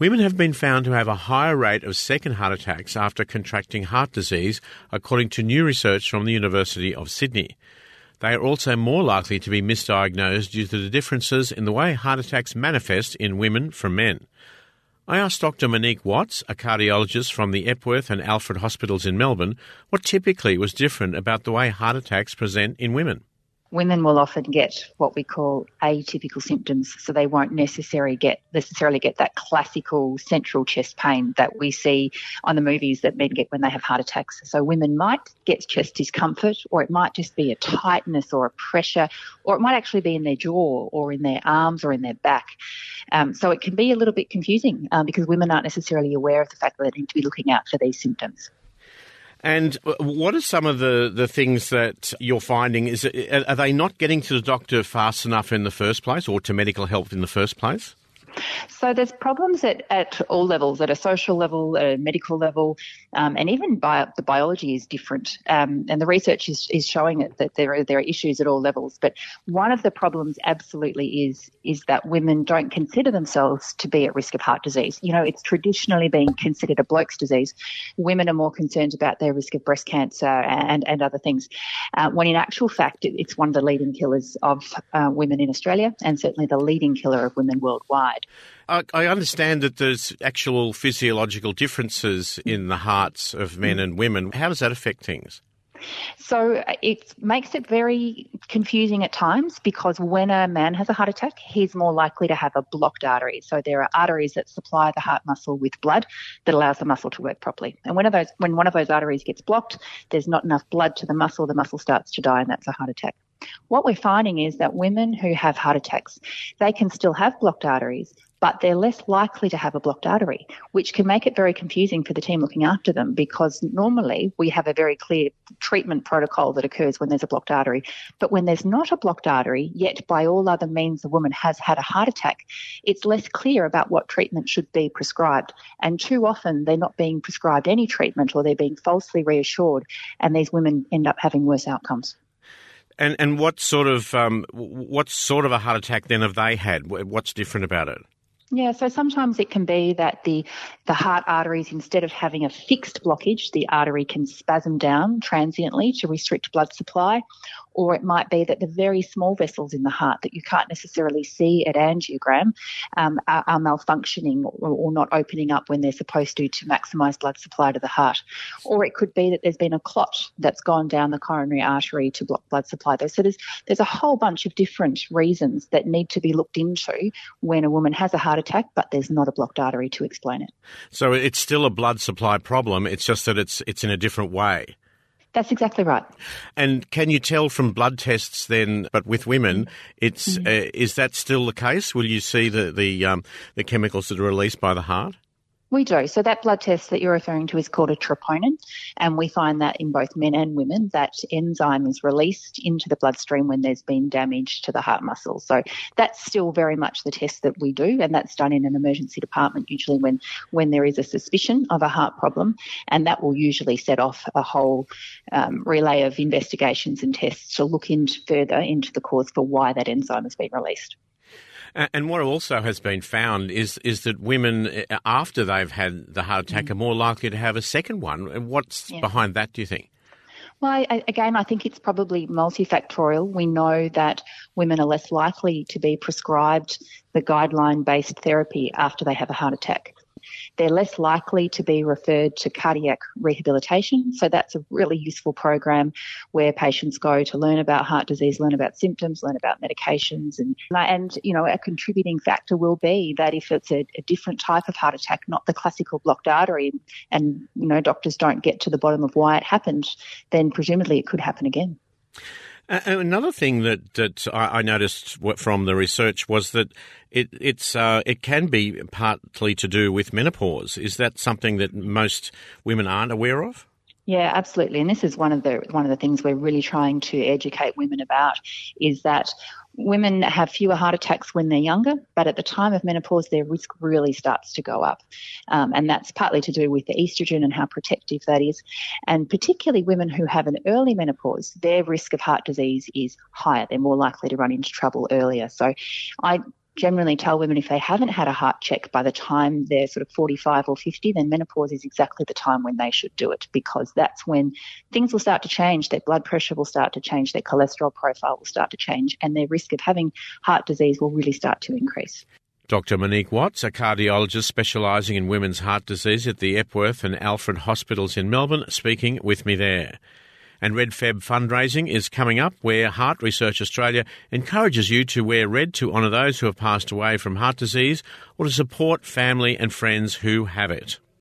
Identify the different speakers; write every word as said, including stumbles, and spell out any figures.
Speaker 1: Women have been found to have a higher rate of second heart attacks after contracting heart disease, according to new research from the University of Sydney. They are also more likely to be misdiagnosed due to the differences in the way heart attacks manifest in women from men. I asked Doctor Monique Watts, a cardiologist from the Epworth and Alfred Hospitals in Melbourne, what typically was different about the way heart attacks present in women.
Speaker 2: Women will often get what we call atypical symptoms, so they won't necessarily get necessarily get that classical central chest pain that we see on the movies that men get when they have heart attacks. So women might get chest discomfort, or it might just be a tightness or a pressure, or it might actually be in their jaw or in their arms or in their back. Um, so it can be a little bit confusing um, because women aren't necessarily aware of the fact that they need to be looking out for these symptoms.
Speaker 1: And what are some of the, the things that you're finding? Is it, are they not getting to the doctor fast enough in the first place, or to medical help in the first place?
Speaker 2: So there's problems at, at all levels, at a social level, at a medical level, um, and even bio, the biology is different. Um, and the research is, is showing it that there are, there are issues at all levels. But one of the problems absolutely is is that women don't consider themselves to be at risk of heart disease. You know, it's traditionally been considered a bloke's disease. Women are more concerned about their risk of breast cancer and, and other things, uh, when in actual fact it's one of the leading killers of uh, women in Australia, and certainly the leading killer of women worldwide.
Speaker 1: I, I understand that there's actual physiological differences in the hearts of men and women. How does that affect things?
Speaker 2: So it makes it very confusing at times, because when a man has a heart attack, he's more likely to have a blocked artery. So there are arteries that supply the heart muscle with blood that allows the muscle to work properly. And when, of those, when one of those arteries gets blocked, there's not enough blood to the muscle, the muscle starts to die, and that's a heart attack. What we're finding is that women who have heart attacks, they can still have blocked arteries, but they're less likely to have a blocked artery, which can make it very confusing for the team looking after them, because normally we have a very clear treatment protocol that occurs when there's a blocked artery. But when there's not a blocked artery, yet by all other means the woman has had a heart attack, it's less clear about what treatment should be prescribed. And too often they're not being prescribed any treatment, or they're being falsely reassured, and these women end up having worse outcomes.
Speaker 1: And and what sort of um, what sort of a heart attack then have they had? What's different about it?
Speaker 2: Yeah, so sometimes it can be that the, the heart arteries, instead of having a fixed blockage, the artery can spasm down transiently to restrict blood supply. Or it might be that the very small vessels in the heart that you can't necessarily see at angiogram um, are, are malfunctioning or, or not opening up when they're supposed to to maximise blood supply to the heart. Or it could be that there's been a clot that's gone down the coronary artery to block blood supply. So there's, there's a whole bunch of different reasons that need to be looked into when a woman has a heart attack, but there's not a blocked artery to explain it.
Speaker 1: So it's still a blood supply problem, it's just that it's it's in a different way.
Speaker 2: That's exactly right.
Speaker 1: And can you tell from blood tests then, but with women, it's mm-hmm. uh, is that still the case? Will you see the the, um, the chemicals that are released by the heart?
Speaker 2: We do. So that blood test that you're referring to is called a troponin, and we find that in both men and women that enzyme is released into the bloodstream when there's been damage to the heart muscle. So that's still very much the test that we do, and that's done in an emergency department usually when, when there is a suspicion of a heart problem, and that will usually set off a whole um, relay of investigations and tests to look into further into the cause for why that enzyme has been released.
Speaker 1: And what also has been found is is that women, after they've had the heart attack, mm. are more likely to have a second one. What's yeah. behind that, do you think?
Speaker 2: Well, I, again, I think it's probably multifactorial. We know that women are less likely to be prescribed the guideline-based therapy after they have a heart attack. They're less likely to be referred to cardiac rehabilitation. So that's a really useful program where patients go to learn about heart disease, learn about symptoms, learn about medications. And, and you know, a contributing factor will be that if it's a, a different type of heart attack, not the classical blocked artery, and, you know, doctors don't get to the bottom of why it happened, then presumably it could happen again.
Speaker 1: Uh, another thing that, that I, I noticed from the research was that it, it's uh, it can be partly to do with menopause. Is that something that most women aren't aware of?
Speaker 2: Yeah, absolutely. And this is one of the one of the things we're really trying to educate women about, is that women have fewer heart attacks when they're younger, but at the time of menopause, their risk really starts to go up. Um, and that's partly to do with the estrogen and how protective that is. And particularly women who have an early menopause, their risk of heart disease is higher. They're more likely to run into trouble earlier. So I generally tell women if they haven't had a heart check by the time they're sort of forty-five or fifty, then menopause is exactly the time when they should do it, because that's when things will start to change. Their blood pressure will start to change, their cholesterol profile will start to change, and their risk of having heart disease will really start to increase.
Speaker 1: Doctor Monique Watts, a cardiologist specialising in women's heart disease at the Epworth and Alfred Hospitals in Melbourne, speaking with me there. And Red Feb fundraising is coming up, where Heart Research Australia encourages you to wear red to honour those who have passed away from heart disease or to support family and friends who have it.